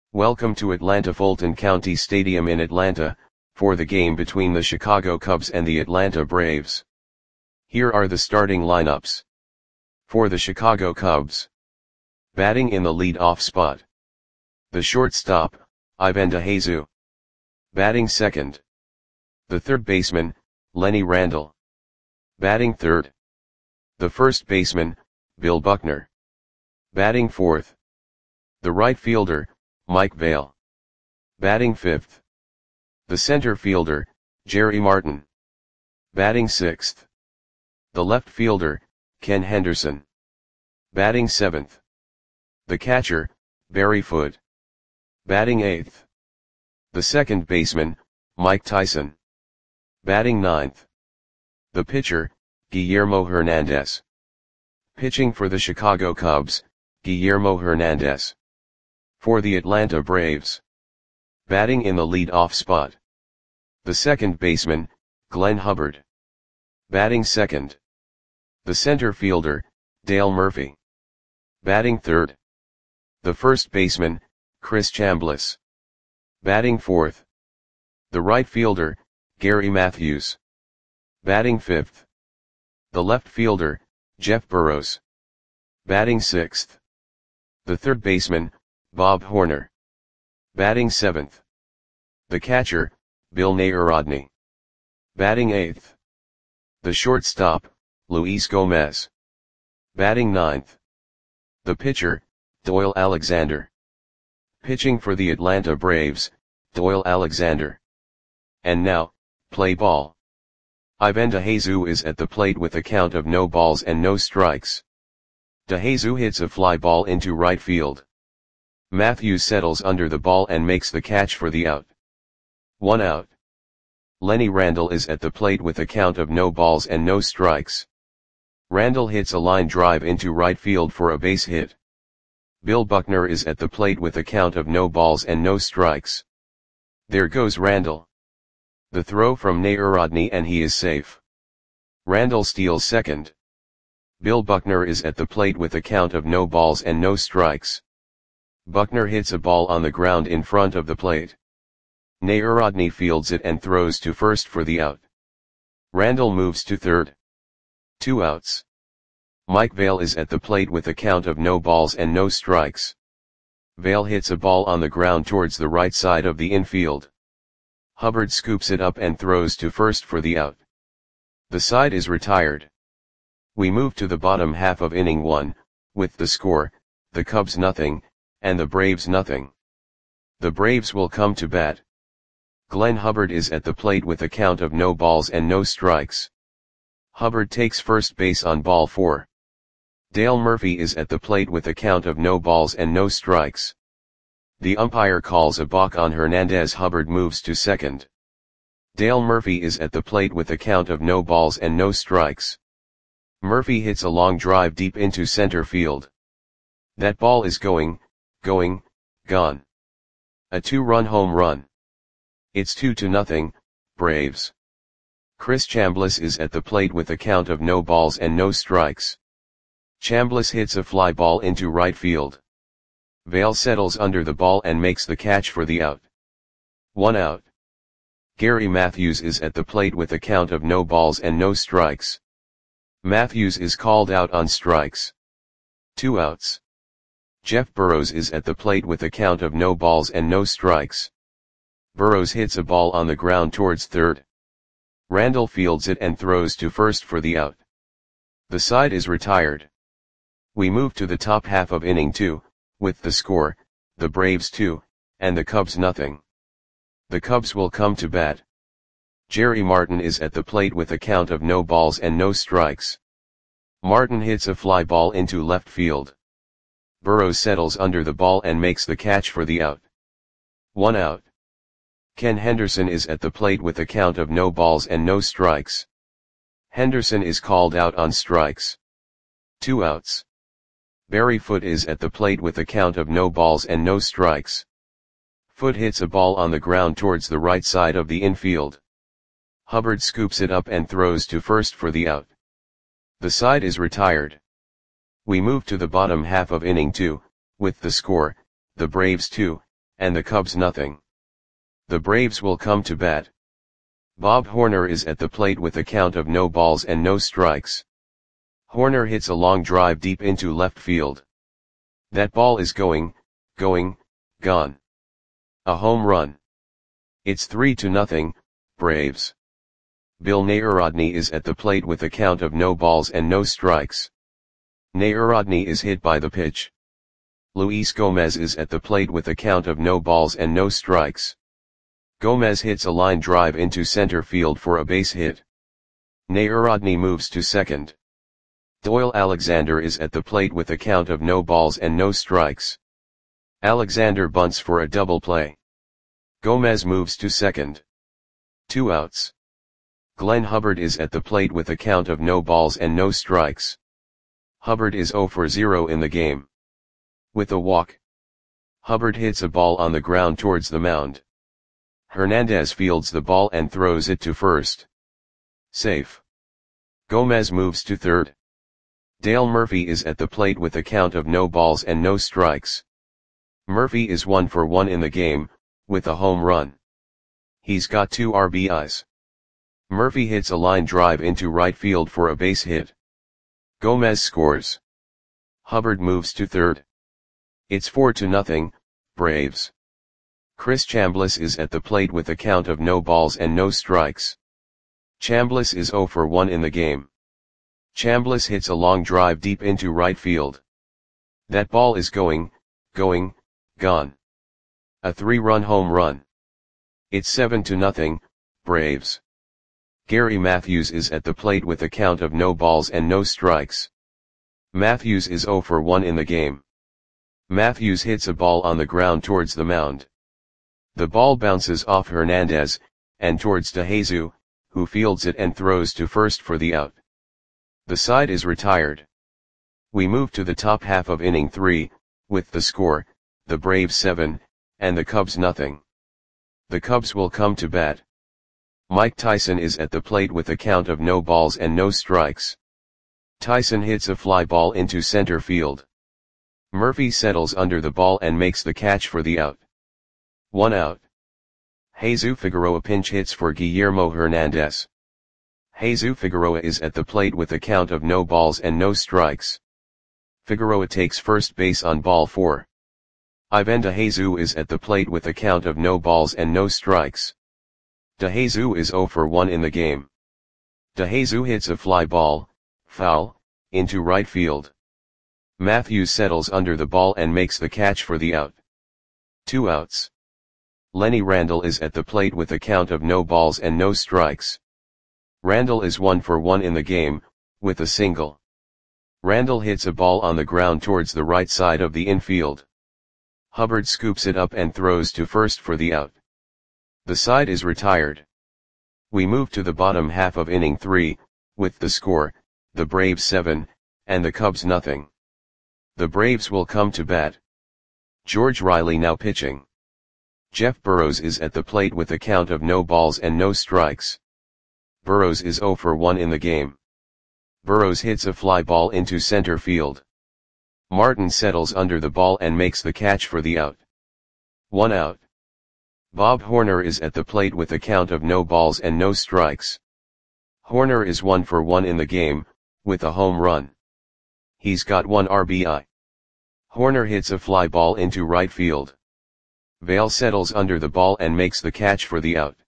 Welcome to Atlanta Fulton County Stadium in Atlanta, for the game between the Chicago Cubs and the Atlanta Braves. Here are the starting lineups. For the Chicago Cubs. Batting in the lead-off spot. The shortstop, Ivan DeJesus. Batting second. The third baseman, Lenny Randle. Batting third. The first baseman, Bill Buckner. Batting fourth. The right fielder, Mike Vail. Batting fifth. The center fielder, Jerry Martin. Batting sixth. The left fielder, Ken Henderson. Batting seventh. The catcher, Barry Foote. Batting eighth. The second baseman, Mike Tyson. Batting ninth. The pitcher, Guillermo Hernandez. Pitching for the Chicago Cubs, Guillermo Hernandez. For the Atlanta Braves. Batting in the lead-off spot. The second baseman, Glenn Hubbard. Batting second. The center fielder, Dale Murphy. Batting third. The first baseman, Chris Chambliss. Batting fourth. The right fielder, Gary Matthews. Batting fifth. The left fielder, Jeff Burroughs. Batting sixth. The third baseman, Bob Horner. Batting seventh. The catcher, Bill Narodny. Batting eighth. The shortstop, Luis Gomez. Batting ninth. The pitcher, Doyle Alexander. Pitching for the Atlanta Braves, Doyle Alexander. And now, play ball. Ivan DeJesus is at the plate with a count of no balls and no strikes. DeJesus hits a fly ball into right field. Matthews settles under the ball and makes the catch for the out. 1 out. Lenny Randle is at the plate with a count of no balls and no strikes. Randle hits a line drive into right field for a base hit. Bill Buckner is at the plate with a count of no balls and no strikes. There goes Randle. The throw from Narodny and he is safe. Randle steals second. Bill Buckner is at the plate with a count of no balls and no strikes. Buckner hits a ball on the ground in front of the plate. Narodny fields it and throws to first for the out. Randle moves to third. 2 outs. Mike Vail is at the plate with a count of no balls and no strikes. Vail hits a ball on the ground towards the right side of the infield. Hubbard scoops it up and throws to first for the out. The side is retired. We move to the bottom half of inning 1, with the score, the Cubs nothing, and the Braves nothing. The Braves will come to bat. Glenn Hubbard is at the plate with a count of no balls and no strikes. Hubbard takes first base on ball 4. Dale Murphy is at the plate with a count of no balls and no strikes. The umpire calls a balk on Hernandez. Hubbard moves to second. Dale Murphy is at the plate with a count of no balls and no strikes. Murphy hits a long drive deep into center field. That ball is gone. A 2-run home run. It's 2-0, Braves. Chris Chambliss is at the plate with a count of no balls and no strikes. Chambliss hits a fly ball into right field. Vail settles under the ball and makes the catch for the out. 1 out. Gary Matthews is at the plate with a count of no balls and no strikes. Matthews is called out on strikes. 2 outs. Jeff Burroughs is at the plate with a count of no balls and no strikes. Burroughs hits a ball on the ground towards third. Randle fields it and throws to first for the out. The side is retired. We move to the top half of inning 2, with the score, the Braves 2, and the Cubs nothing. The Cubs will come to bat. Jerry Martin is at the plate with a count of no balls and no strikes. Martin hits a fly ball into left field. Burroughs settles under the ball and makes the catch for the out. 1 out. Ken Henderson is at the plate with a count of no balls and no strikes. Henderson is called out on strikes. 2 outs. Barry Foote is at the plate with a count of no balls and no strikes. Foote hits a ball on the ground towards the right side of the infield. Hubbard scoops it up and throws to first for the out. The side is retired. We move to the bottom half of inning 2, with the score, the Braves 2, and the Cubs nothing. The Braves will come to bat. Bob Horner is at the plate with a count of no balls and no strikes. Horner hits a long drive deep into left field. That ball is going, gone. A home run. It's 3-0, Braves. Bill Narodny is at the plate with a count of no balls and no strikes. Narodny is hit by the pitch. Luis Gomez is at the plate with a count of no balls and no strikes. Gomez hits a line drive into center field for a base hit. Narodny moves to second. Doyle Alexander is at the plate with a count of no balls and no strikes. Alexander bunts for a double play. Gomez moves to second. 2 outs. Glenn Hubbard is at the plate with a count of no balls and no strikes. Hubbard is 0 for 0 in the game. With a walk. Hubbard hits a ball on the ground towards the mound. Hernandez fields the ball and throws it to first. Safe. Gomez moves to third. Dale Murphy is at the plate with a count of no balls and no strikes. Murphy is 1 for 1 in the game, with a home run. He's got 2 RBIs. Murphy hits a line drive into right field for a base hit. Gomez scores. Hubbard moves to third. It's 4-0, Braves. Chris Chambliss is at the plate with a count of no balls and no strikes. Chambliss is 0 for 1 in the game. Chambliss hits a long drive deep into right field. That ball is going, gone. A 3-run home run. It's 7-0, Braves. Gary Matthews is at the plate with a count of no balls and no strikes. Matthews is 0 for 1 in the game. Matthews hits a ball on the ground towards the mound. The ball bounces off Hernandez, and towards DeJesus, who fields it and throws to first for the out. The side is retired. We move to the top half of inning 3, with the score, the Braves 7, and the Cubs nothing. The Cubs will come to bat. Mike Tyson is at the plate with a count of no balls and no strikes. Tyson hits a fly ball into center field. Murphy settles under the ball and makes the catch for the out. 1 out. Jesus Figueroa pinch hits for Guillermo Hernandez. Jesus Figueroa is at the plate with a count of no balls and no strikes. Figueroa takes first base on ball 4. Ivan DeJesus is at the plate with a count of no balls and no strikes. DeJesus is 0 for 1 in the game. DeJesus hits a fly ball, foul, into right field. Matthews settles under the ball and makes the catch for the out. 2 outs. Lenny Randle is at the plate with a count of no balls and no strikes. Randle is 1 for 1 in the game, with a single. Randle hits a ball on the ground towards the right side of the infield. Hubbard scoops it up and throws to first for the out. The side is retired. We move to the bottom half of inning 3, with the score, the Braves 7, and the Cubs nothing. The Braves will come to bat. George Riley now pitching. Jeff Burrows is at the plate with a count of no balls and no strikes. Burrows is 0 for 1 in the game. Burrows hits a fly ball into center field. Martin settles under the ball and makes the catch for the out. 1 out. Bob Horner is at the plate with a count of no balls and no strikes. Horner is 1 for 1 in the game, with a home run. He's got 1 RBI. Horner hits a fly ball into right field. Vail settles under the ball and makes the catch for the out.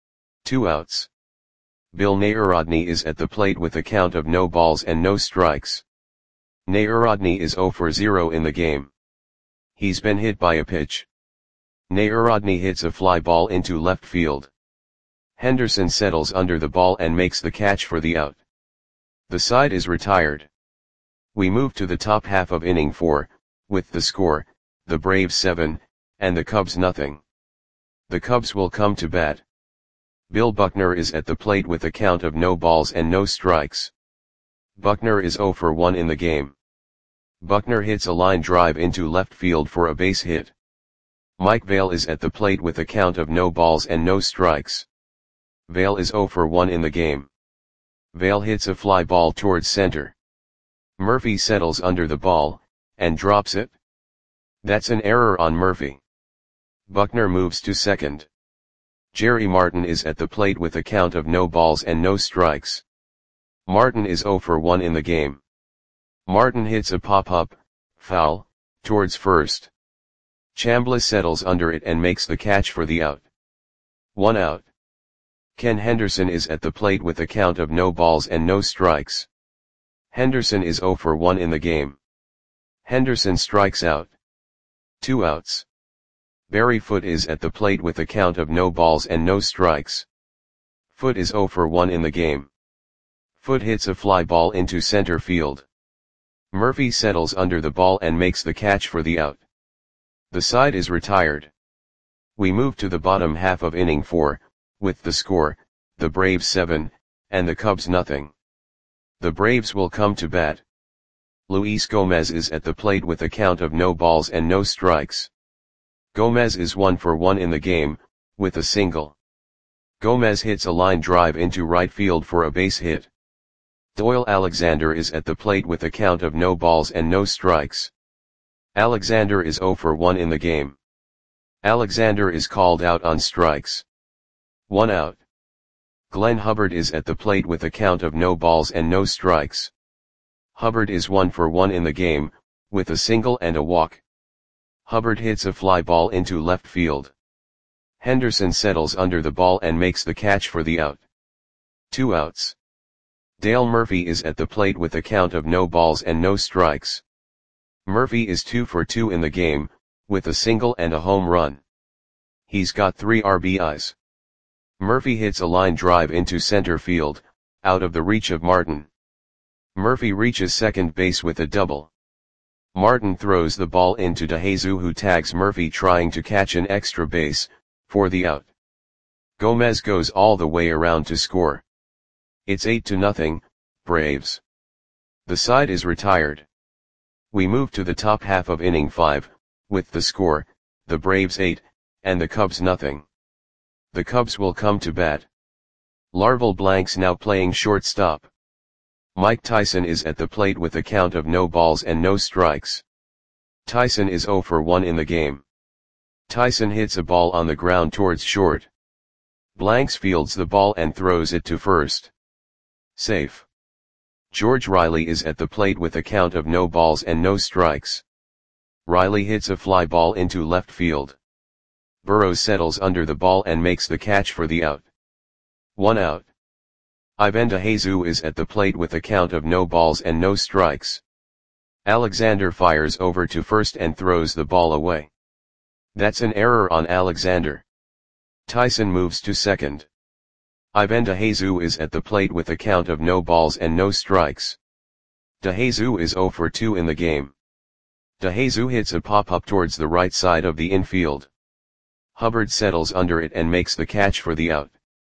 2 outs. Bill Narodny is at the plate with a count of no balls and no strikes. Narodny is 0 for 0 in the game. He's been hit by a pitch. Narodny hits a fly ball into left field. Henderson settles under the ball and makes the catch for the out. The side is retired. We move to the top half of inning 4, with the score, the Braves 7, and the Cubs nothing. The Cubs will come to bat. Bill Buckner is at the plate with a count of no balls and no strikes. Buckner is 0 for 1 in the game. Buckner hits a line drive into left field for a base hit. Mike Vail is at the plate with a count of no balls and no strikes. Vail is 0 for 1 in the game. Vail hits a fly ball towards center. Murphy settles under the ball, and drops it. That's an error on Murphy. Buckner moves to second. Jerry Martin is at the plate with a count of no balls and no strikes. Martin is 0 for 1 in the game. Martin hits a pop-up, foul, towards first. Chambliss settles under it and makes the catch for the out. 1 out. Ken Henderson is at the plate with a count of no balls and no strikes. Henderson is 0 for 1 in the game. Henderson strikes out. 2 outs. Barry Foote is at the plate with a count of no balls and no strikes. Foote is 0 for 1 in the game. Foote hits a fly ball into center field. Murphy settles under the ball and makes the catch for the out. The side is retired. We move to the bottom half of inning 4, with the score, the Braves 7, and the Cubs nothing. The Braves will come to bat. Luis Gomez is at the plate with a count of no balls and no strikes. Gomez is 1 for 1 in the game, with a single. Gomez hits a line drive into right field for a base hit. Doyle Alexander is at the plate with a count of no balls and no strikes. Alexander is 0 for 1 in the game. Alexander is called out on strikes. 1 out. Glenn Hubbard is at the plate with a count of no balls and no strikes. Hubbard is 1 for 1 in the game, with a single and a walk. Hubbard hits a fly ball into left field. Henderson settles under the ball and makes the catch for the out. 2 outs. Dale Murphy is at the plate with a count of no balls and no strikes. Murphy is 2 for 2 in the game, with a single and a home run. He's got 3 RBIs. Murphy hits a line drive into center field, out of the reach of Martin. Murphy reaches second base with a double. Martin throws the ball into DeJesus, who tags Murphy trying to catch an extra base, for the out. Gomez goes all the way around to score. It's 8-0, Braves. The side is retired. We move to the top half of inning 5, with the score, the Braves 8, and the Cubs nothing. The Cubs will come to bat. Larval Blanks now playing shortstop. Mike Tyson is at the plate with a count of no balls and no strikes. Tyson is 0 for 1 in the game. Tyson hits a ball on the ground towards short. Blanks fields the ball and throws it to first. Safe. George Riley is at the plate with a count of no balls and no strikes. Riley hits a fly ball into left field. Burrows settles under the ball and makes the catch for the out. 1 out. Ivan DeJesus is at the plate with a count of no balls and no strikes. Alexander fires over to first and throws the ball away. That's an error on Alexander. Tyson moves to second. Ivan DeJesus is at the plate with a count of no balls and no strikes. DeJesus is 0 for 2 in the game. DeJesus hits a pop-up towards the right side of the infield. Hubbard settles under it and makes the catch for the out.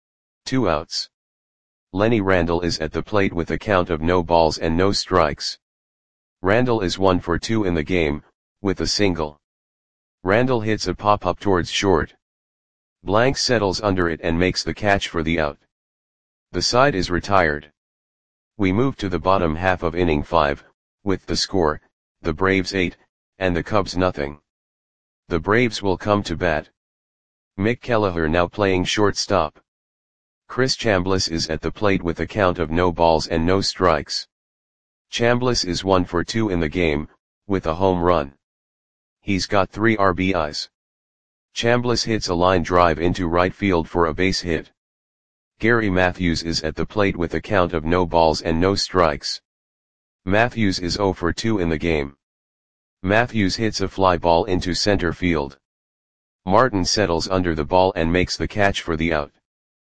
2 outs. Lenny Randle is at the plate with a count of no balls and no strikes. Randle is 1 for 2 in the game, with a single. Randle hits a pop-up towards short. Blanks settles under it and makes the catch for the out. The side is retired. We move to the bottom half of inning 5, with the score, the Braves 8, and the Cubs nothing. The Braves will come to bat. Mick Kelleher now playing shortstop. Chris Chambliss is at the plate with a count of no balls and no strikes. Chambliss is 1 for 2 in the game, with a home run. He's got 3 RBIs. Chambliss hits a line drive into right field for a base hit. Gary Matthews is at the plate with a count of no balls and no strikes. Matthews is 0 for 2 in the game. Matthews hits a fly ball into center field. Martin settles under the ball and makes the catch for the out.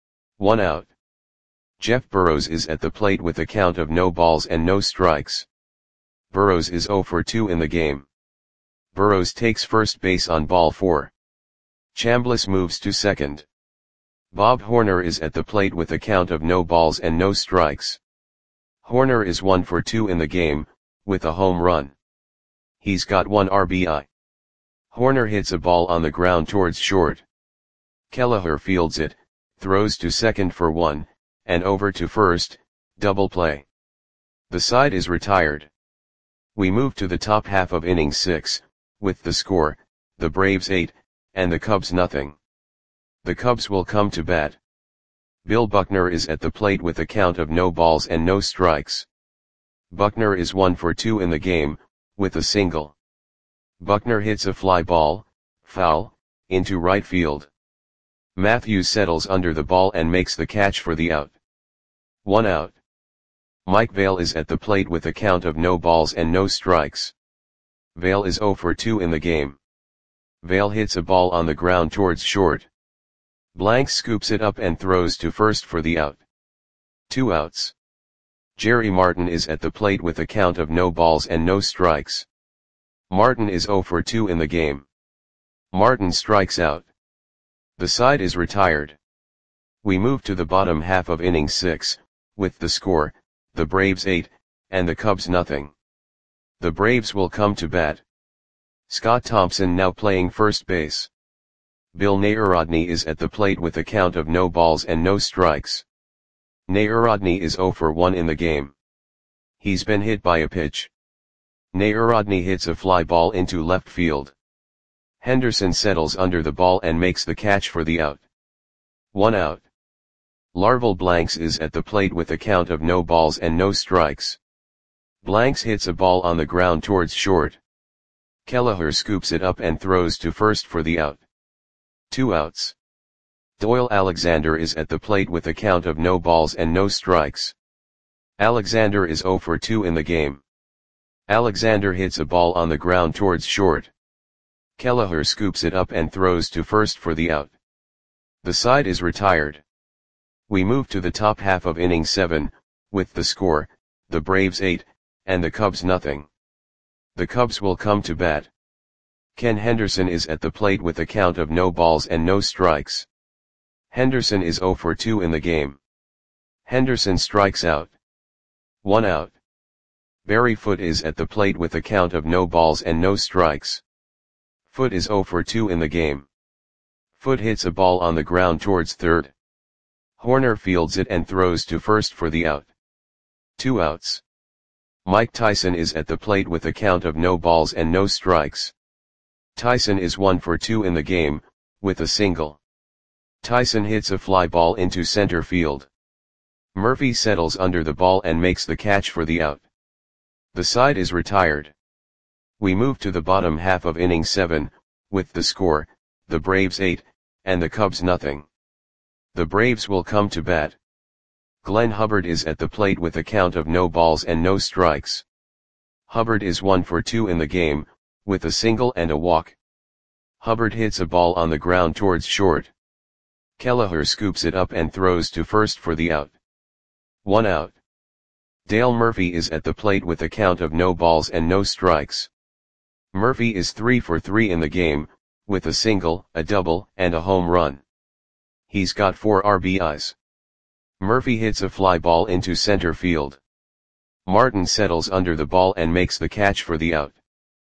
1 out. Jeff Burrows is at the plate with a count of no balls and no strikes. Burrows is 0 for 2 in the game. Burrows takes first base on ball 4. Chambliss moves to second. Bob Horner is at the plate with a count of no balls and no strikes. Horner is 1 for 2 in the game, with a home run. He's got 1 RBI. Horner hits a ball on the ground towards short. Kelleher fields it, throws to second for 1, and over to first, double play. The side is retired. We move to the top half of inning 6, with the score, the Braves 8, and the Cubs nothing. The Cubs will come to bat. Bill Buckner is at the plate with a count of no balls and no strikes. Buckner is 1 for 2 in the game, with a single. Buckner hits a fly ball, foul, into right field. Matthews settles under the ball and makes the catch for the out. 1 out. Mike Vail is at the plate with a count of no balls and no strikes. Vail is 0 for 2 in the game. Vail hits a ball on the ground towards short. Blanks scoops it up and throws to first for the out. 2 outs. Jerry Martin is at the plate with a count of no balls and no strikes. Martin is 0 for 2 in the game. Martin strikes out. The side is retired. We move to the bottom half of inning 6, with the score, the Braves 8, and the Cubs nothing. The Braves will come to bat. Scott Thompson now playing first base. Bill Narodny is at the plate with a count of no balls and no strikes. Narodny is 0 for 1 in the game. He's been hit by a pitch. Narodny hits a fly ball into left field. Henderson settles under the ball and makes the catch for the out. 1 out. Larval Blanks is at the plate with a count of no balls and no strikes. Blanks hits a ball on the ground towards short. Kelleher scoops it up and throws to first for the out. 2 outs. Doyle Alexander is at the plate with a count of no balls and no strikes. Alexander is 0 for 2 in the game. Alexander hits a ball on the ground towards short. Kelleher scoops it up and throws to first for the out. The side is retired. We move to the top half of inning 7, with the score, the Braves 8, and the Cubs nothing. The Cubs will come to bat. Ken Henderson is at the plate with a count of no balls and no strikes. Henderson is 0 for 2 in the game. Henderson strikes out. 1 out. Barry Foote is at the plate with a count of no balls and no strikes. Foote is 0 for 2 in the game. Foote hits a ball on the ground towards third. Horner fields it and throws to first for the out. 2 outs. Mike Tyson is at the plate with a count of no balls and no strikes. Tyson is 1 for 2 in the game, with a single. Tyson hits a fly ball into center field. Murphy settles under the ball and makes the catch for the out. The side is retired. We move to the bottom half of inning 7, with the score, the Braves 8, and the Cubs nothing. The Braves will come to bat. Glenn Hubbard is at the plate with a count of no balls and no strikes. Hubbard is 1 for 2 in the game, with a single and a walk. Hubbard hits a ball on the ground towards short. Kelleher scoops it up and throws to first for the out. 1 out. Dale Murphy is at the plate with a count of no balls and no strikes. Murphy is 3 for 3 in the game, with a single, a double, and a home run. He's got 4 RBIs. Murphy hits a fly ball into center field. Martin settles under the ball and makes the catch for the out.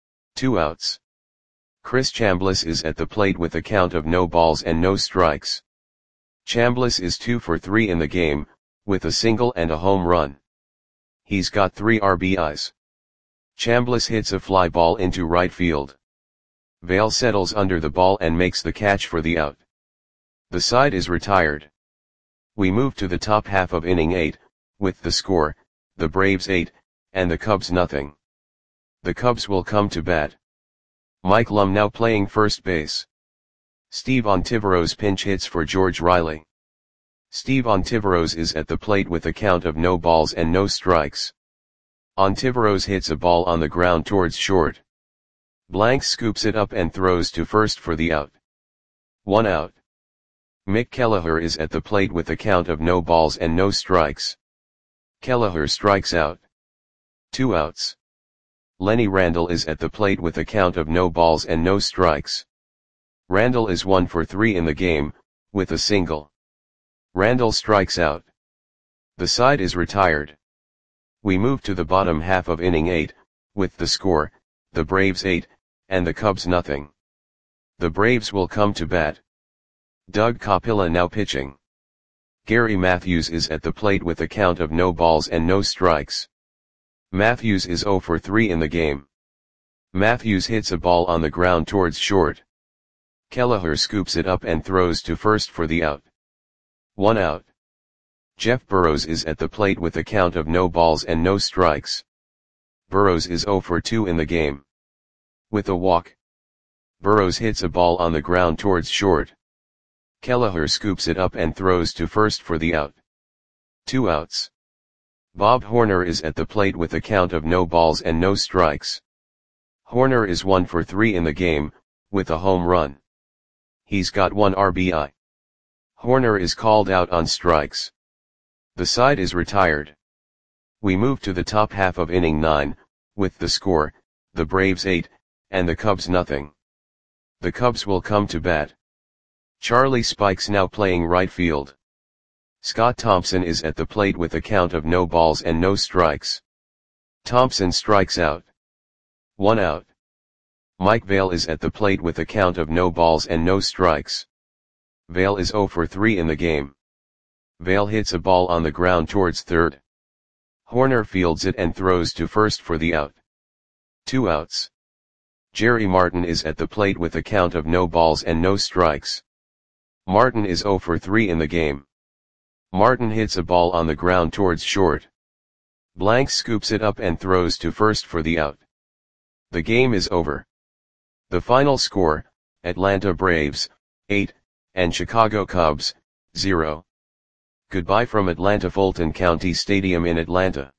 2 outs. Chris Chambliss is at the plate with a count of no balls and no strikes. Chambliss is 2 for 3 in the game, with a single and a home run. He's got 3 RBIs. Chambliss hits a fly ball into right field. Vail settles under the ball and makes the catch for the out. The side is retired. We move to the top half of inning 8, with the score, the Braves 8, and the Cubs nothing. The Cubs will come to bat. Mike Lum now playing first base. Steve Ontiveros pinch hits for George Riley. Steve Ontiveros is at the plate with a count of no balls and no strikes. Ontiveros hits a ball on the ground towards short. Blanks scoops it up and throws to first for the out. 1 out. Mick Kelleher is at the plate with a count of no balls and no strikes. Kelleher strikes out. 2 outs. Lenny Randle is at the plate with a count of no balls and no strikes. Randle is 1 for 3 in the game, with a single. Randle strikes out. The side is retired. We move to the bottom half of inning 8, with the score, the Braves 8, and the Cubs nothing. The Braves will come to bat. Doug Capilla now pitching. Gary Matthews is at the plate with a count of no balls and no strikes. Matthews is 0 for 3 in the game. Matthews hits a ball on the ground towards short. Kelleher scoops it up and throws to first for the out. 1 out. Jeff Burrows is at the plate with a count of no balls and no strikes. Burrows is 0 for 2 in the game. With a walk, Burrows hits a ball on the ground towards short. Kelleher scoops it up and throws to first for the out. 2 outs. Bob Horner is at the plate with a count of no balls and no strikes. Horner is 1 for 3 in the game, with a home run. He's got 1 RBI. Horner is called out on strikes. The side is retired. We move to the top half of inning 9, with the score, the Braves 8, and the Cubs nothing. The Cubs will come to bat. Charlie Spikes now playing right field. Scott Thompson is at the plate with a count of no balls and no strikes. Thompson strikes out. 1 out. Mike Vail is at the plate with a count of no balls and no strikes. Vail is 0 for 3 in the game. Vail hits a ball on the ground towards third. Horner fields it and throws to first for the out. 2 outs. Jerry Martin is at the plate with a count of no balls and no strikes. Martin is 0 for 3 in the game. Martin hits a ball on the ground towards short. Blanks scoops it up and throws to first for the out. The game is over. The final score, Atlanta Braves, 8, and Chicago Cubs, 0. Goodbye from Atlanta Fulton County Stadium in Atlanta.